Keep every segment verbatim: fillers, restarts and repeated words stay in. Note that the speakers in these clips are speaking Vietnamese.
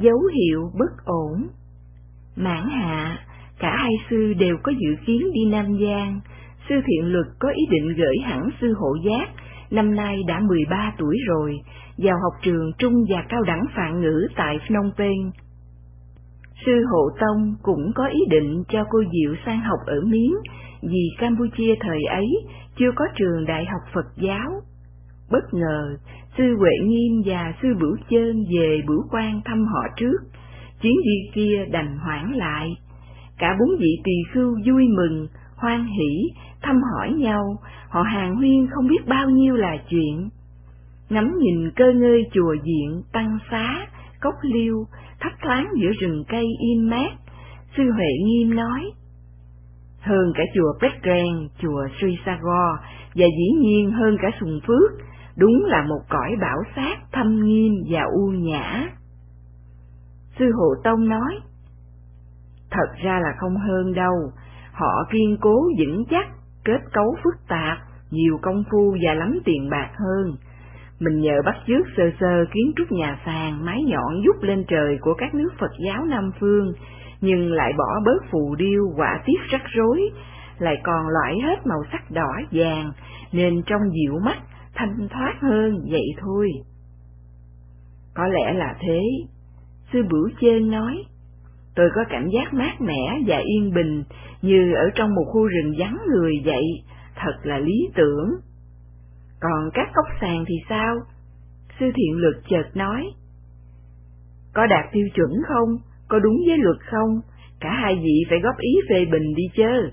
dấu hiệu bất ổn. Mãn hạ, cả hai sư đều có dự kiến đi Nam Giang. Sư Thiện Luật có ý định gửi hẳn sư Hộ Giác, năm nay đã mười ba tuổi rồi, vào học trường trung và cao đẳng Phạn ngữ tại Phnom Penh. Sư Hộ Tông cũng có ý định cho cô Diệu sang học ở Miến, vì Campuchia thời ấy chưa có trường đại học Phật giáo. Bất ngờ, sư Huệ Nghiêm và sư Bửu Chơn về Bửu Quan thăm họ trước, chuyến đi kia đành hoãn lại. Cả bốn vị tỳ khưu vui mừng, hoan hỉ, thăm hỏi nhau, họ hàn huyên không biết bao nhiêu là chuyện. Ngắm nhìn cơ ngơi chùa viện, tăng xá, cốc liêu, thấp thoáng giữa rừng cây im mát, sư Huệ Nghiêm nói: hơn cả chùa Petren, chùa Sri Sagar, và dĩ nhiên hơn cả Sùng Phước, đúng là một cõi bảo sát thâm nghiêm và u nhã. Sư Hộ Tông nói: thật ra là không hơn đâu, họ kiên cố vững chắc, kết cấu phức tạp, nhiều công phu và lắm tiền bạc hơn. Mình nhờ bắt chước sơ sơ kiến trúc nhà sàn, mái nhọn vút lên trời của các nước Phật giáo Nam Phương, nhưng lại bỏ bớt phù điêu, họa tiết rắc rối, lại còn loại hết màu sắc đỏ vàng, nên trông dịu mắt, thanh thoát hơn vậy thôi. Có lẽ là thế, sư Bửu Chơn nói. Tôi có cảm giác mát mẻ và yên bình, như ở trong một khu rừng vắng người vậy, thật là lý tưởng. Còn các cốc sàn thì sao? Sư Thiện Luật chợt nói. Có đạt tiêu chuẩn không? Có đúng với luật không? Cả hai vị phải góp ý phê bình đi chớ.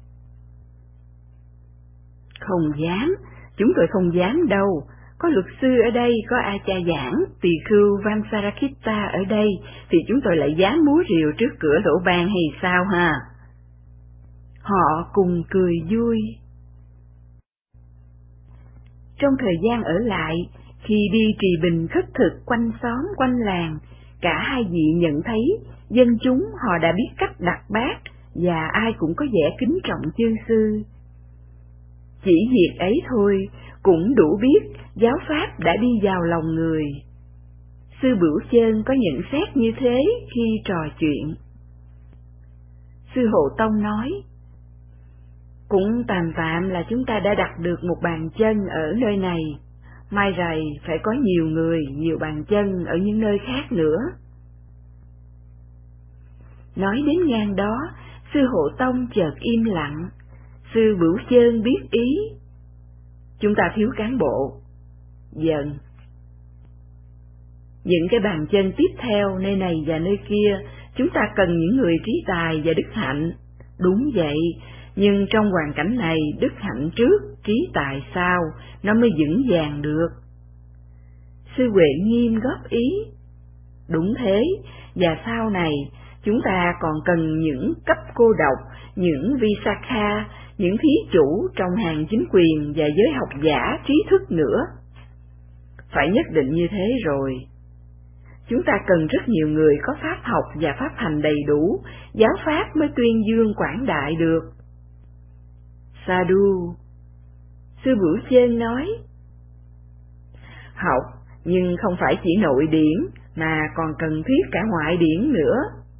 Không dám, chúng tôi không dám đâu. Có luật sư ở đây, có A Cha Giảng, tỳ khưu Vansarakhitta ở đây, thì chúng tôi lại dám múa rìu trước cửa lỗ ban hay sao ha? Họ cùng cười vui. Trong thời gian ở lại, khi đi trì bình khất thực quanh xóm quanh làng, cả hai vị nhận thấy dân chúng họ đã biết cách đặt bát, và ai cũng có vẻ kính trọng chư sư. Chỉ việc ấy thôi cũng đủ biết giáo pháp đã đi vào lòng người. Sư Bửu Chơn có nhận xét như thế khi trò chuyện. Sư Hộ Tông nói: cũng tạm tạm là chúng ta đã đặt được một bàn chân ở nơi này, mai rày phải có nhiều người, nhiều bàn chân ở những nơi khác nữa. Nói đến ngang đó, sư Hộ Tông chợt im lặng. Sư Bửu Chơn biết ý. Chúng ta thiếu cán bộ. Dần. Những cái bàn chân tiếp theo nơi này và nơi kia, chúng ta cần những người trí tài và đức hạnh. Đúng vậy, nhưng trong hoàn cảnh này, đức hạnh trước, trí tài sau, nó mới vững vàng được. Sư Huệ Nghiêm góp ý. Đúng thế, và sau này, chúng ta còn cần những cấp cô độc, những Visakha, những thí chủ trong hàng chính quyền và giới học giả trí thức nữa. Phải nhất định như thế rồi. Chúng ta cần rất nhiều người có pháp học và pháp hành đầy đủ, giáo pháp mới tuyên dương quảng đại được. Sadhu. Sư Bửu Chơn nói. Học, nhưng không phải chỉ nội điển, mà còn cần thiết cả ngoại điển nữa.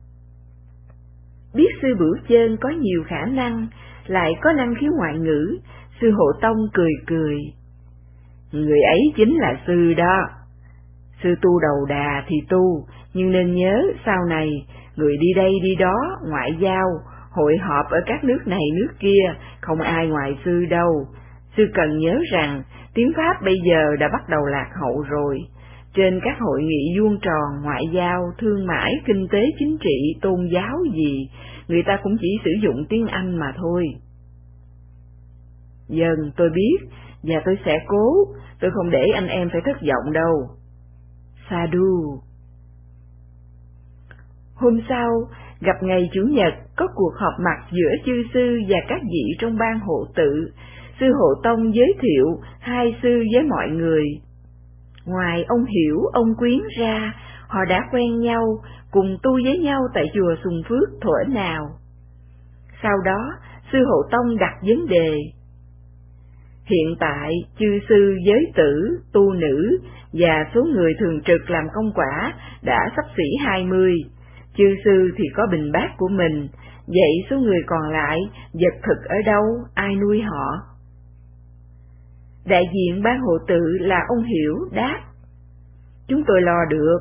Biết sư Bửu Chơn có nhiều khả năng, lại có năng khiếu ngoại ngữ, sư Hộ Tông cười cười. Người ấy chính là sư đó. Sư tu đầu đà thì tu, nhưng nên nhớ sau này, người đi đây đi đó, ngoại giao, hội họp ở các nước này nước kia, không ai ngoài sư đâu. Sư cần nhớ rằng, tiếng Pháp bây giờ đã bắt đầu lạc hậu rồi. Trên các hội nghị vuông tròn, ngoại giao, thương mại, kinh tế, chính trị, tôn giáo gì, người ta cũng chỉ sử dụng tiếng Anh mà thôi. Dần tôi biết, và tôi sẽ cố, tôi không để anh em phải thất vọng đâu. Sadhu. Hôm sau, gặp ngày Chủ nhật, có cuộc họp mặt giữa chư sư và các vị trong ban hộ tự. Sư Hộ Tông giới thiệu hai sư với mọi người. Ngoài ông Hiểu, ông Quyến ra, họ đã quen nhau, cùng tu với nhau tại chùa Sùng Phước thuở nào. Sau đó, sư Hộ Tông đặt vấn đề. Hiện tại, chư sư giới tử, tu nữ và số người thường trực làm công quả đã xấp xỉ hai mươi. Chư sư thì có bình bát của mình, vậy số người còn lại vật thực ở đâu, ai nuôi họ? Đại diện ban hộ tự là ông Hiểu đáp: Chúng tôi lo được.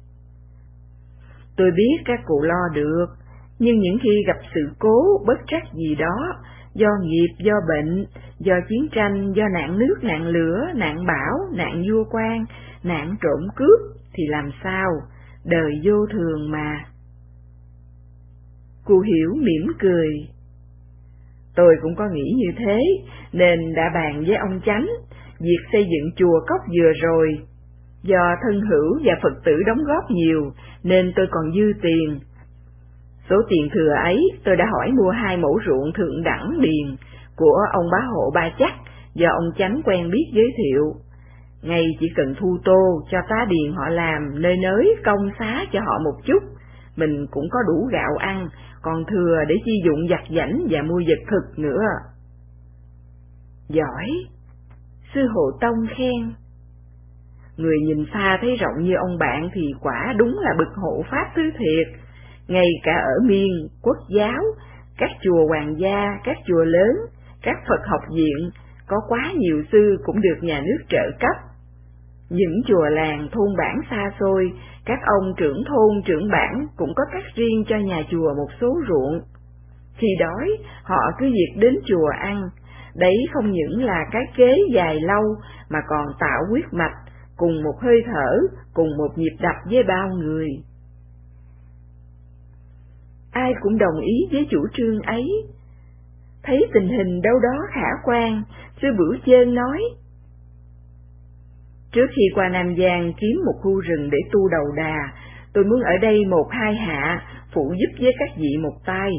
Tôi biết các cụ lo được, nhưng những khi gặp sự cố bất trắc gì đó, do nghiệp, do bệnh, do chiến tranh, do nạn nước, nạn lửa, nạn bão, nạn vua quan, nạn trộm cướp, thì làm sao? Đời vô thường mà. Cụ Hiểu mỉm cười. Tôi cũng có nghĩ như thế, nên đã bàn với ông Chánh, việc xây dựng chùa cốc vừa rồi. Do thân hữu và Phật tử đóng góp nhiều, nên tôi còn dư tiền. Số tiền thừa ấy tôi đã hỏi mua hai mẫu ruộng thượng đẳng điền của ông bá hộ Ba Chắc, do ông Chánh quen biết giới thiệu. Ngay chỉ cần thu tô cho tá điền họ làm nơi nới công xá cho họ một chút, mình cũng có đủ gạo ăn, còn thừa để chi dụng vặt vãnh và mua vật thực nữa. Giỏi! Sư Hộ Tông khen. Người nhìn xa thấy rộng như ông bạn thì quả đúng là bậc hộ pháp thứ thiệt. Ngay cả ở miền Quốc giáo, các chùa hoàng gia, các chùa lớn, các Phật học viện, có quá nhiều sư cũng được nhà nước trợ cấp. Những chùa làng thôn bản xa xôi, các ông trưởng thôn trưởng bản cũng có cắt riêng cho nhà chùa một số ruộng. Khi đói, họ cứ việc đến chùa ăn. Đấy không những là cái kế dài lâu mà còn tạo huyết mạch, cùng một hơi thở, cùng một nhịp đập với bao người. Ai cũng đồng ý với chủ trương ấy. Thấy tình hình đâu đó khả quan, sư Bửu Chên nói: Trước khi qua Nam Giang kiếm một khu rừng để tu đầu đà, tôi muốn ở đây một hai hạ, phụ giúp với các vị một tay.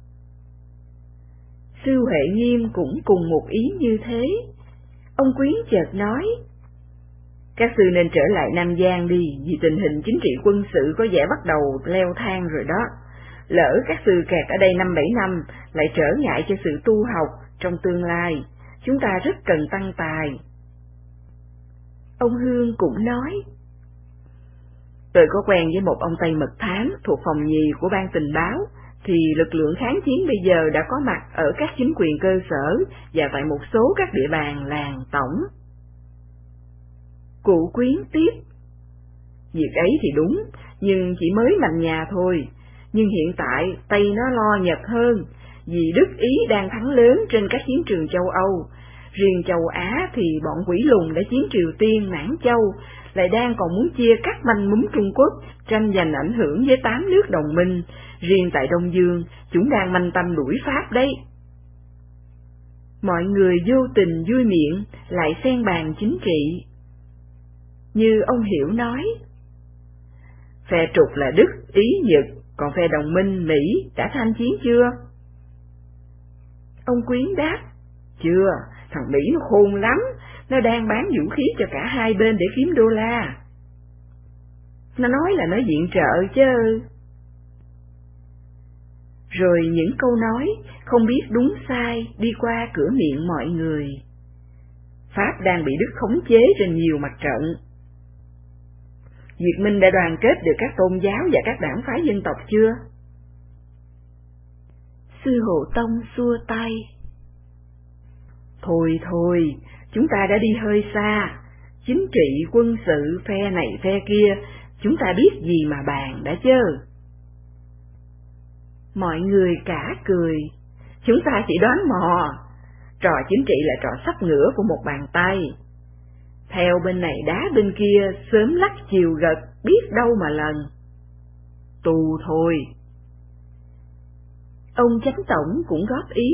Sư Huệ Nghiêm cũng cùng một ý như thế. Ông Quyến chợt nói: Các sư nên trở lại Nam Giang đi, vì tình hình chính trị quân sự có vẻ bắt đầu leo thang rồi đó. Lỡ các sư kẹt ở đây năm bảy năm, lại trở ngại cho sự tu học trong tương lai, chúng ta rất cần tăng tài. Ông Hương cũng nói: Tôi có quen với một ông Tây Mật Thám thuộc phòng nhì của ban tình báo, thì lực lượng kháng chiến bây giờ đã có mặt ở các chính quyền cơ sở và tại một số các địa bàn làng tổng. Cụ Quyến tiếp: Việc ấy thì đúng, nhưng chỉ mới mạnh nhà thôi. Nhưng hiện tại Tây nó lo Nhật hơn, vì Đức Ý đang thắng lớn trên các chiến trường châu Âu. Riêng châu Á thì bọn quỷ lùn đã chiếm Triều Tiên, Mãn Châu, lại đang còn muốn chia cắt manh mún Trung Quốc, tranh giành ảnh hưởng với tám nước đồng minh. Riêng tại Đông Dương, chúng đang manh tâm đuổi Pháp đấy. Mọi người vô tình vui miệng, lại xen bàn chính trị. Như ông Hiểu nói: Phe trục là Đức, Ý, Nhật, còn phe đồng minh Mỹ đã tham chiến chưa? Ông Quyến đáp: Chưa, thằng Mỹ nó khôn lắm, nó đang bán vũ khí cho cả hai bên để kiếm đô la. Nó nói là nó viện trợ chứ. Rồi những câu nói không biết đúng sai đi qua cửa miệng mọi người. Pháp đang bị Đức khống chế trên nhiều mặt trận. Việt Minh đã đoàn kết được các tôn giáo và các đảng phái dân tộc chưa? Sư Hộ Tông xua tay: Thôi thôi, chúng ta đã đi hơi xa. Chính trị, quân sự, phe này phe kia, chúng ta biết gì mà bàn đã chứ. Mọi người cả cười: Chúng ta chỉ đoán mò. Trò chính trị là trò sắp ngửa của một bàn tay. Theo bên này đá bên kia, sớm lắc chiều gật, biết đâu mà lần. Tu thôi. Ông Chánh Tổng cũng góp ý: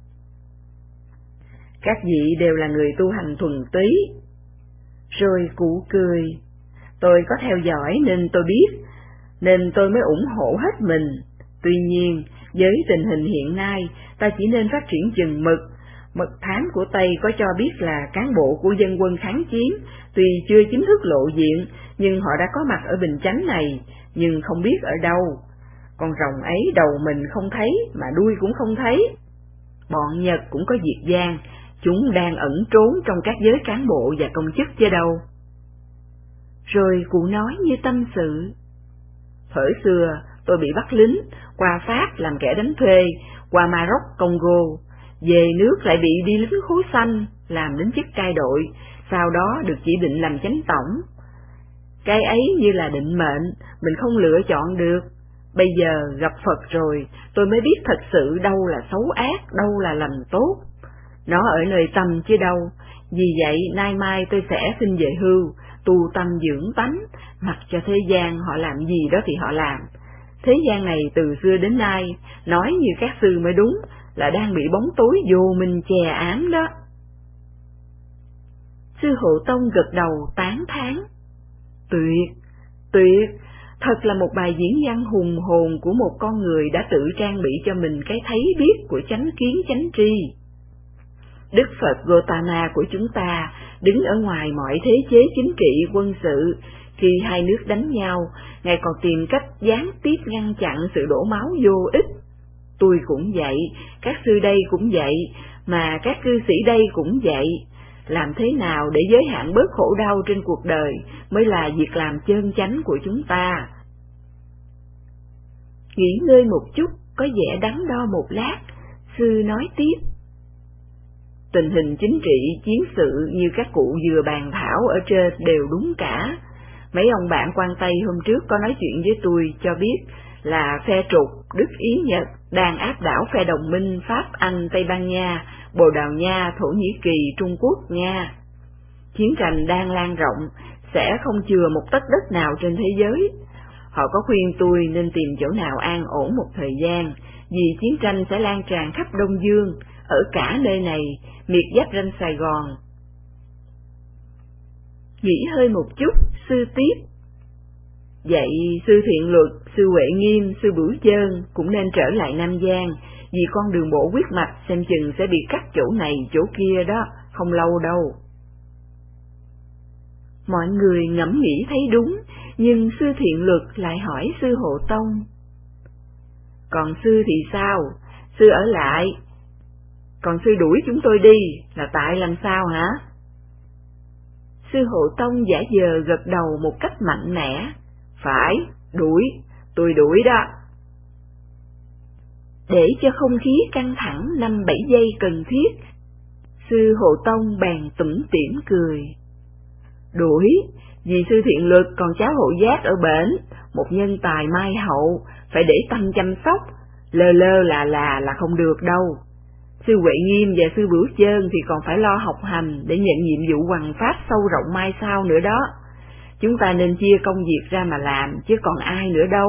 Các vị đều là người tu hành thuần túy. Rồi cụ cười: Tôi có theo dõi nên tôi biết, nên tôi mới ủng hộ hết mình. Tuy nhiên, với tình hình hiện nay, ta chỉ nên phát triển chừng mực. Mật thám của Tây có cho biết là cán bộ của dân quân kháng chiến, tuy chưa chính thức lộ diện, nhưng họ đã có mặt ở Bình Chánh này, nhưng không biết ở đâu. Con rồng ấy đầu mình không thấy, mà đuôi cũng không thấy. Bọn Nhật cũng có việc gian, chúng đang ẩn trốn trong các giới cán bộ và công chức chứ đâu. Rồi cụ nói như tâm sự. Thời xưa tôi bị bắt lính, qua Pháp làm kẻ đánh thuê, qua Maroc, Congo, về nước lại bị đi lính khố xanh, làm đến chức cai đội, sau đó được chỉ định làm chánh tổng. Cái ấy như là định mệnh, mình không lựa chọn được. Bây giờ gặp Phật rồi, tôi mới biết thật sự đâu là xấu ác, đâu là lành tốt. Nó ở nơi tâm chứ đâu. Vì vậy, nay mai tôi sẽ xin về hưu, tu tâm dưỡng tánh, mặc cho thế gian họ làm gì đó thì họ làm. Thế gian này từ xưa đến nay, nói như các sư mới đúng, là đang bị bóng tối vô minh chè ám đó. Sư Hộ Tông gật đầu tán thán. Tuyệt, tuyệt, thật là một bài diễn văn hùng hồn của một con người đã tự trang bị cho mình cái thấy biết của chánh kiến chánh tri. Đức Phật Gautama của chúng ta đứng ở ngoài mọi thế chế chính trị quân sự, khi hai nước đánh nhau, Ngài còn tìm cách gián tiếp ngăn chặn sự đổ máu vô ích. Tôi cũng vậy, các sư đây cũng vậy, mà các cư sĩ đây cũng vậy. Làm thế nào để giới hạn bớt khổ đau trên cuộc đời mới là việc làm chân chánh của chúng ta. Nghỉ ngơi một chút, có vẻ đắn đo một lát, sư nói tiếp. Tình hình chính trị, chiến sự như các cụ vừa bàn thảo ở trên đều đúng cả. Mấy ông bạn quan Tây hôm trước có nói chuyện với tôi cho biết là phe trục Đức, Ý, Nhật đang áp đảo phe đồng minh Pháp, Anh, Tây Ban Nha, Bồ Đào Nha, Thổ Nhĩ Kỳ, Trung Quốc, Nga. Chiến tranh đang lan rộng, sẽ không chừa một tấc đất nào trên thế giới. Họ có khuyên tôi nên tìm chỗ nào an ổn một thời gian, vì chiến tranh sẽ lan tràn khắp Đông Dương, ở cả nơi này, miệt giáp ranh Sài Gòn. Nghỉ hơi một chút, sư tiếp. Vậy sư Thiện Luật, sư Huệ Nghiêm, sư Bửu Chơn cũng nên trở lại Nam Giang, vì con đường bộ huyết mạch xem chừng sẽ bị cắt chỗ này chỗ kia đó, không lâu đâu. Mọi người ngẫm nghĩ thấy đúng, nhưng sư Thiện Luật lại hỏi sư Hộ Tông. Còn sư thì sao? Sư ở lại. Còn sư đuổi chúng tôi đi, là tại làm sao hả? Sư Hộ Tông giả vờ gật đầu một cách mạnh mẽ. Phải, đuổi, tôi đuổi đó. Để cho không khí căng thẳng năm bảy giây cần thiết, sư Hộ Tông bèn tủm tỉm cười. Đuổi, vì sư Thiện Luật còn cháu Hộ Giác ở bển, một nhân tài mai hậu, phải để tâm chăm sóc, lơ lơ là là là không được đâu. Sư Huệ Nghiêm và sư Bửu Chơn thì còn phải lo học hành để nhận nhiệm vụ hoằng pháp sâu rộng mai sau nữa đó. Chúng ta nên chia công việc ra mà làm, chứ còn ai nữa đâu.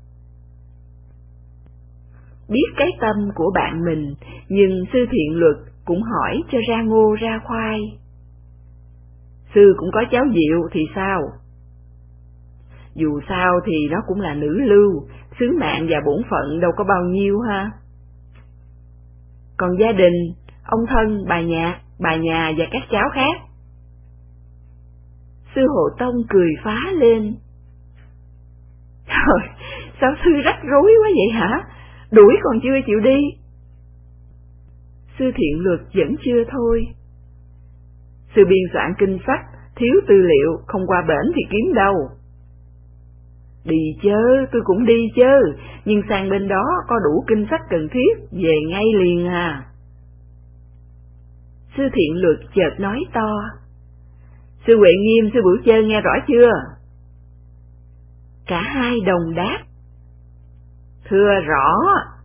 Biết cái tâm của bạn mình, nhưng sư Thiện Luật cũng hỏi cho ra ngô ra khoai. Sư cũng có cháu Diệu thì sao? Dù sao thì nó cũng là nữ lưu, sứ mạng và bổn phận đâu có bao nhiêu ha. Còn gia đình, ông thân, bà nhạc, bà nhà và các cháu khác. Sư Hộ Tông cười phá lên. Trời, sao sư rắc rối quá vậy hả? Đuổi còn chưa chịu đi. Sư Thiện Luật vẫn chưa thôi. Sư biên soạn kinh sách, thiếu tư liệu, không qua bển thì kiếm đâu. Đi chớ, tôi cũng đi chớ, nhưng sang bên đó có đủ kinh sách cần thiết, về ngay liền à. Sư Thiện Luật chợt nói to. Sư Huệ Nghiêm, sư Bửu Chơn nghe rõ chưa? Cả hai đồng đáp. Thưa rõ.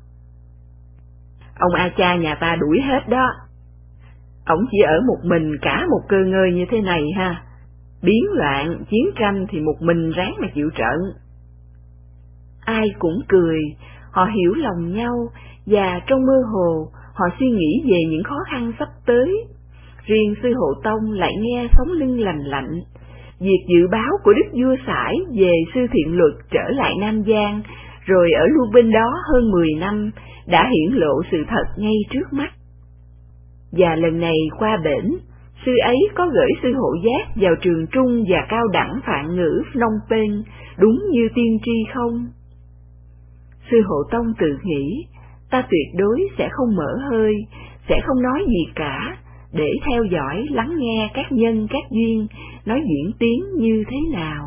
Ông A Cha nhà ta đuổi hết đó. Ông chỉ ở một mình cả một cơ ngơi như thế này ha. Biến loạn, chiến tranh thì một mình ráng mà chịu trận. Ai cũng cười, họ hiểu lòng nhau, và trong mơ hồ, họ suy nghĩ về những khó khăn sắp tới. Riêng sư Hộ Tông lại nghe sống lưng lành lạnh. Việc dự báo của Đức Vua Sải về sư Thiện Luật trở lại Nam Giang, rồi ở luôn bên đó hơn mười năm, đã hiển lộ sự thật ngay trước mắt. Và lần này qua bển, sư ấy có gửi sư Hộ Giác vào trường trung và cao đẳng Phạn ngữ Phnom Penh, đúng như tiên tri không? Sư Hộ Tông tự nghĩ, ta tuyệt đối sẽ không mở hơi, sẽ không nói gì cả, để theo dõi, lắng nghe các nhân các duyên nói diễn tiến như thế nào.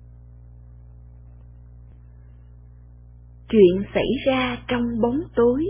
Chuyện xảy ra trong bóng tối.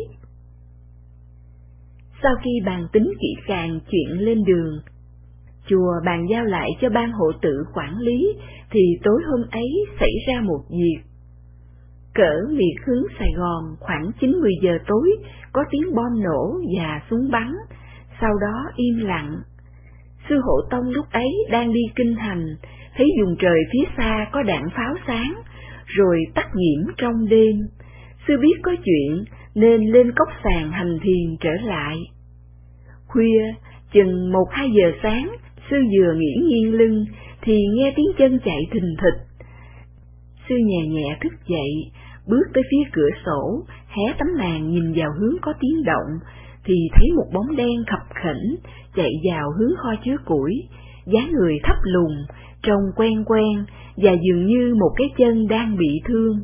Sau khi bàn tính kỹ càng chuyện lên đường, chùa bàn giao lại cho ban hộ tự quản lý, thì tối hôm ấy xảy ra một việc. Cỡ miệt hướng Sài Gòn khoảng chín mười giờ tối, có tiếng bom nổ và súng bắn, sau đó im lặng. Sư Hộ Tông lúc ấy đang đi kinh hành, thấy vùng trời phía xa có đạn pháo sáng, rồi tắt nhiễm trong đêm. Sư biết có chuyện nên lên cốc sàn hành thiền trở lại. Khuya, chừng một hai giờ sáng, sư vừa nghỉ nghiêng lưng thì nghe tiếng chân chạy thình thịch. Sư nhẹ nhẹ thức dậy, bước tới phía cửa sổ, hé tấm màn nhìn vào hướng có tiếng động, thì thấy một bóng đen khập khểnh chạy vào hướng kho chứa củi, dáng người thấp lùn, trông quen quen và dường như một cái chân đang bị thương.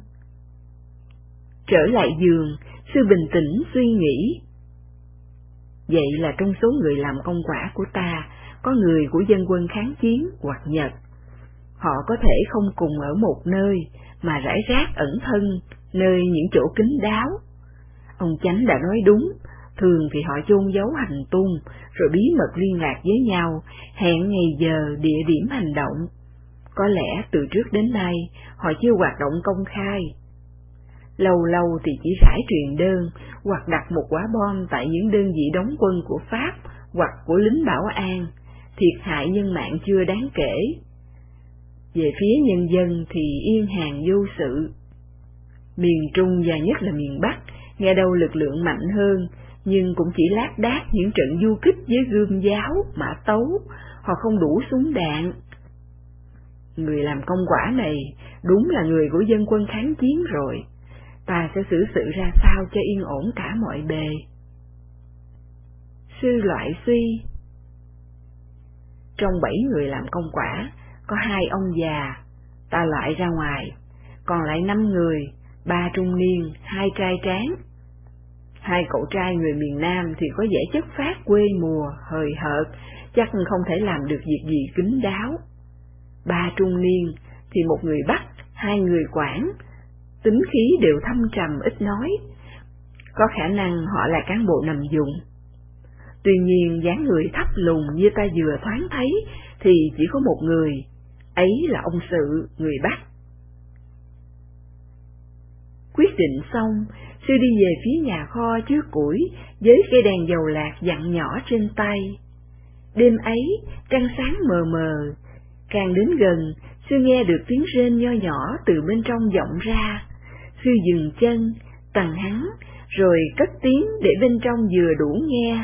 Trở lại giường, sư bình tĩnh suy nghĩ. Vậy là trong số người làm công quả của ta, có người của dân quân kháng chiến hoặc Nhật. Họ có thể không cùng ở một nơi, mà rải rác ẩn thân, nơi những chỗ kín đáo. Ông Chánh đã nói đúng, thường thì họ chôn giấu hành tung, rồi bí mật liên lạc với nhau, hẹn ngày giờ, địa điểm hành động. Có lẽ từ trước đến nay, họ chưa hoạt động công khai. Lâu lâu thì chỉ rải truyền đơn, hoặc đặt một quả bom tại những đơn vị đóng quân của Pháp, hoặc của lính bảo an, thiệt hại nhân mạng chưa đáng kể. Về phía nhân dân thì yên hàng vô sự. Miền Trung và nhất là miền Bắc, nghe đâu lực lượng mạnh hơn, nhưng cũng chỉ lác đác những trận du kích với gươm giáo, mã tấu, họ không đủ súng đạn. Người làm công quả này đúng là người của dân quân kháng chiến rồi, ta sẽ xử sự ra sao cho yên ổn cả mọi bề. Sư loại suy. Trong bảy người làm công quả, có hai ông già, ta loại ra ngoài, còn lại năm người, ba trung niên, hai trai tráng. Hai cậu trai người miền Nam thì có vẻ chất phác quê mùa, hời hợt, chắc không thể làm được việc gì kín đáo. Ba trung niên thì một người Bắc, hai người Quảng, tính khí đều thâm trầm ít nói, có khả năng họ là cán bộ nằm vùng. Tuy nhiên dáng người thấp lùn như ta vừa thoáng thấy thì chỉ có một người, ấy là ông Sự, người Bắc. Quyết định xong, sư đi về phía nhà kho chứa củi với cây đèn dầu lạc dặn nhỏ trên tay. Đêm ấy, trăng sáng mờ mờ, càng đến gần, sư nghe được tiếng rên nho nhỏ từ bên trong vọng ra. Sư dừng chân, tằng hắn, rồi cất tiếng để bên trong vừa đủ nghe.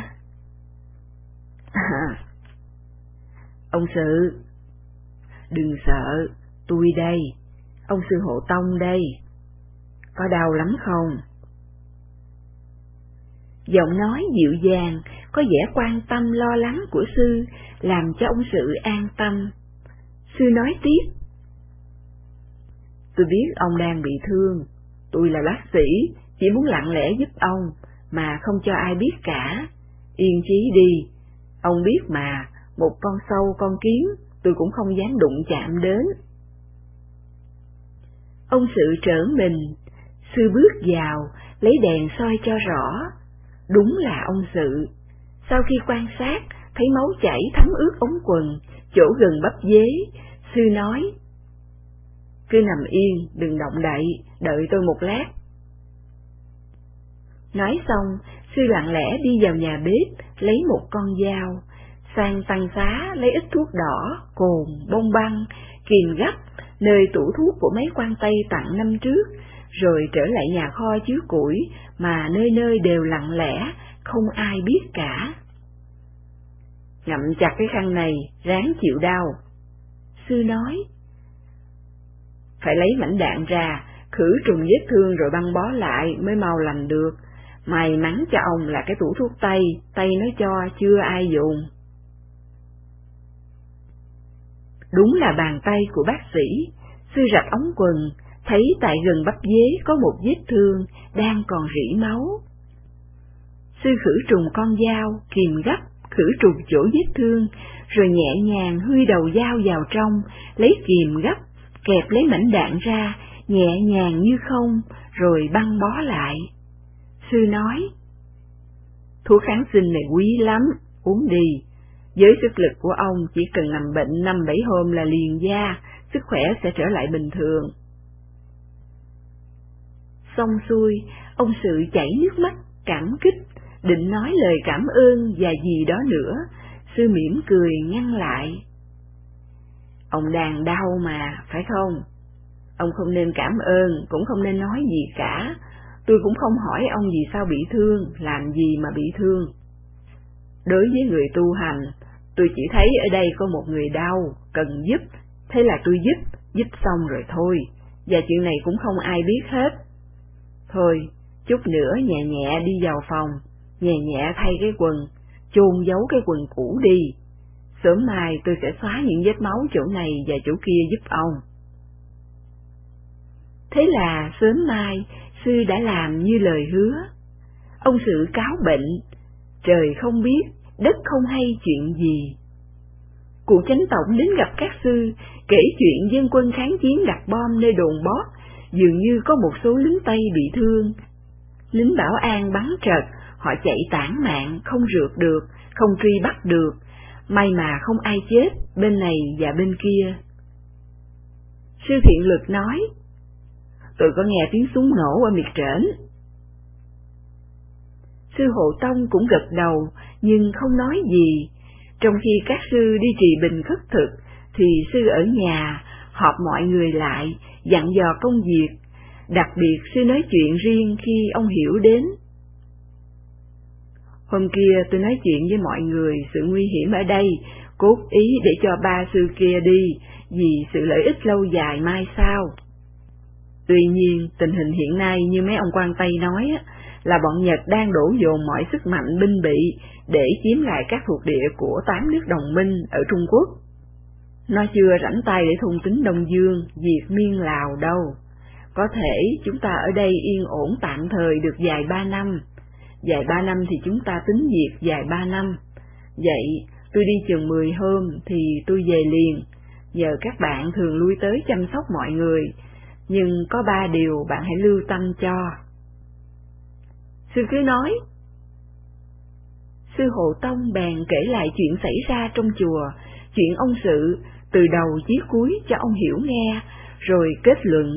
À, ông Sự, đừng sợ, tôi đây, ông Sư Hộ Tông đây, có đau lắm không? Giọng nói dịu dàng, có vẻ quan tâm lo lắng của sư, làm cho ông Sự an tâm. Sư nói tiếp. Tôi biết ông đang bị thương, tôi là bác sĩ, chỉ muốn lặng lẽ giúp ông, mà không cho ai biết cả. Yên chí đi, ông biết mà, một con sâu con kiến, tôi cũng không dám đụng chạm đến. Ông Sự trở mình, sư bước vào, lấy đèn soi cho rõ. Đúng là ông Sự. Sau khi quan sát, thấy máu chảy thấm ướt ống quần, chỗ gần bắp dế, sư nói: cứ nằm yên, đừng động đậy, đợi tôi một lát. Nói xong, sư lặng lẽ đi vào nhà bếp, lấy một con dao, sang tăng xá lấy ít thuốc đỏ, cồn, bông băng, kìm gấp, nơi tủ thuốc của mấy quan Tây tặng năm trước, rồi trở lại nhà kho chứa củi, mà nơi nơi đều lặng lẽ, không ai biết cả. Ngậm chặt cái khăn này, ráng chịu đau. Sư nói. Phải lấy mảnh đạn ra, khử trùng vết thương rồi băng bó lại mới mau lành được. May mắn cho ông là cái tủ thuốc Tây, Tây nói cho chưa ai dùng. Đúng là bàn tay của bác sĩ. Sư rạch ống quần, thấy tại gần bắp dế có một vết thương, đang còn rỉ máu. Sư khử trùng con dao, kìm gấp, khử trùng chỗ vết thương, rồi nhẹ nhàng huy đầu dao vào trong, lấy kìm gấp, kẹp lấy mảnh đạn ra, nhẹ nhàng như không, rồi băng bó lại. Sư nói, thuốc kháng sinh này quý lắm, uống đi. Với sức lực của ông chỉ cần nằm bệnh năm bảy hôm là liền da, sức khỏe sẽ trở lại bình thường. Xong xuôi, ông Sự chảy nước mắt, cảm kích, định nói lời cảm ơn và gì đó nữa. Sư mỉm cười ngăn lại. Ông đang đau mà, phải không? Ông không nên cảm ơn, cũng không nên nói gì cả. Tôi cũng không hỏi ông vì sao bị thương, làm gì mà bị thương. Đối với người tu hành, tôi chỉ thấy ở đây có một người đau, cần giúp, thế là tôi giúp, giúp xong rồi thôi, và chuyện này cũng không ai biết hết. Thôi, chút nữa nhẹ nhẹ đi vào phòng, nhẹ nhẹ thay cái quần, chôn giấu cái quần cũ đi. Sớm mai tôi sẽ xóa những vết máu chỗ này và chỗ kia giúp ông. Thế là sớm mai, sư đã làm như lời hứa. Ông Sự cáo bệnh, trời không biết, đất không hay chuyện gì. Cụ chánh tổng đến gặp các sư, kể chuyện dân quân kháng chiến đặt bom nơi đồn Bót, dường như có một số lính Tây bị thương. Lính bảo an bắn trật, họ chạy tản mạng, không rượt được, không truy bắt được, may mà không ai chết bên này và bên kia. Sư Thiện Lực nói, tôi có nghe tiếng súng nổ ở miệt trển. Sư Hộ Tông cũng gật đầu, nhưng không nói gì. Trong khi các sư đi trì bình khất thực, thì sư ở nhà, họp mọi người lại, dặn dò công việc, đặc biệt sư nói chuyện riêng khi ông Hiểu đến. Hôm kia tôi nói chuyện với mọi người sự nguy hiểm ở đây, cốt ý để cho ba sư kia đi, vì sự lợi ích lâu dài mai sau. Tuy nhiên, tình hình hiện nay như mấy ông quan Tây nói á, là bọn Nhật đang đổ dồn mọi sức mạnh binh bị để chiếm lại các thuộc địa của tám nước đồng minh ở Trung Quốc. Nó chưa rảnh tay để thôn tính Đông Dương, diệt Miên Lào đâu. Có thể chúng ta ở đây yên ổn tạm thời được vài ba năm, vài ba năm thì chúng ta tính diệt vài ba năm. Vậy tôi đi chừng mười hôm thì tôi về liền, nhờ các bạn thường lui tới chăm sóc mọi người, nhưng có ba điều bạn hãy lưu tâm cho. Sư cứ nói. Sư Hộ Tông bèn kể lại chuyện xảy ra trong chùa, chuyện ông Sự, từ đầu chí cuối cho ông Hiểu nghe, rồi kết luận.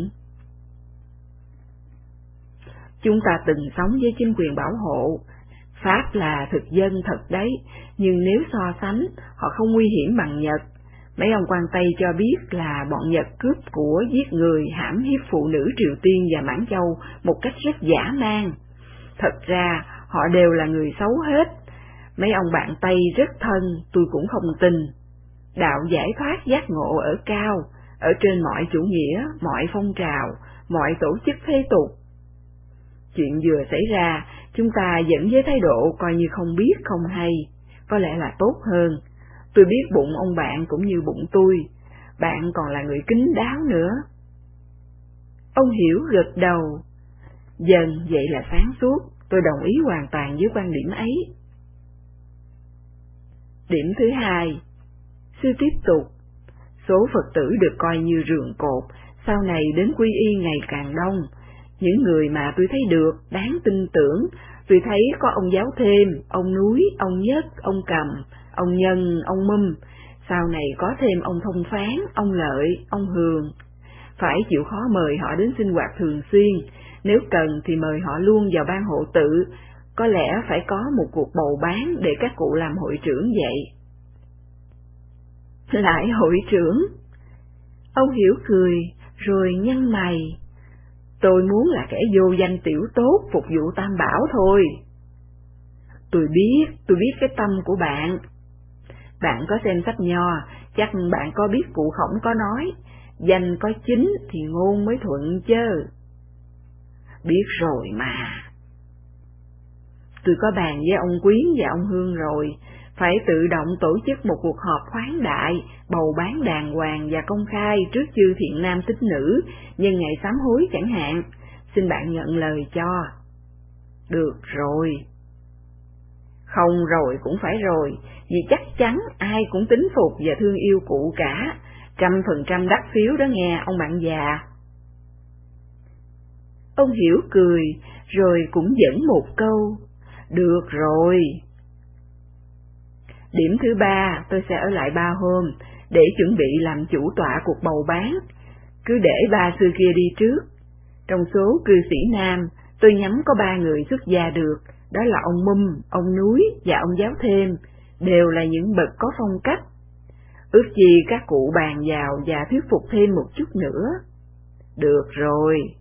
Chúng ta từng sống với chính quyền bảo hộ, Pháp là thực dân thật đấy, nhưng nếu so sánh, họ không nguy hiểm bằng Nhật. Mấy ông quan Tây cho biết là bọn Nhật cướp của, giết người, hãm hiếp phụ nữ Triều Tiên và Mãn Châu một cách rất dã man. Thật ra, họ đều là người xấu hết. Mấy ông bạn Tây rất thân, tôi cũng không tin. Đạo giải thoát giác ngộ ở cao, ở trên mọi chủ nghĩa, mọi phong trào, mọi tổ chức thế tục. Chuyện vừa xảy ra, chúng ta vẫn với thái độ coi như không biết không hay, có lẽ là tốt hơn. Tôi biết bụng ông bạn cũng như bụng tôi, bạn còn là người kín đáo nữa. Ông Hiểu gật đầu. Dần vậy là sáng suốt, tôi đồng ý hoàn toàn với quan điểm ấy. Điểm thứ hai, sư tiếp tục. Số Phật tử được coi như rường cột, sau này đến quy y ngày càng đông. Những người mà tôi thấy được, đáng tin tưởng, tôi thấy có ông Giáo Thêm, ông Núi, ông Nhất, ông Cầm, ông Nhân, ông Mâm, sau này có thêm ông Thông Phán, ông Lợi, ông Hường. Phải chịu khó mời họ đến sinh hoạt thường xuyên, nếu cần thì mời họ luôn vào ban hộ tự, có lẽ phải có một cuộc bầu bán để các cụ làm hội trưởng vậy. Lại hội trưởng? Ông Hiểu cười, rồi nhăn mày. Tôi muốn là kẻ vô danh tiểu tốt phục vụ Tam Bảo thôi. Tôi biết, tôi biết cái tâm của bạn. Bạn có xem sách Nho, chắc bạn có biết cụ Khổng có nói, danh có chính thì ngôn mới thuận chứ. Biết rồi mà. Tôi có bàn với ông Quyến và ông Hương rồi, phải tự động tổ chức một cuộc họp khoáng đại, bầu bán đàng hoàng và công khai trước chư thiện nam tín nữ, nhân ngày sám hối chẳng hạn. Xin bạn nhận lời cho. Được rồi. Không rồi cũng phải rồi, vì chắc chắn ai cũng tín phục và thương yêu cụ cả, trăm phần trăm đắt phiếu đó nghe, ông bạn già. Ông Hiểu cười, rồi cũng dẫn một câu, được rồi. Điểm thứ ba, tôi sẽ ở lại ba hôm, để chuẩn bị làm chủ tọa cuộc bầu bán, cứ để ba xưa kia đi trước. Trong số cư sĩ nam, tôi nhắm có ba người xuất gia được, đó là ông Mum, ông Núi và ông Giáo Thêm, đều là những bậc có phong cách. Ước gì các cụ bàn vào và thuyết phục thêm một chút nữa. Được rồi.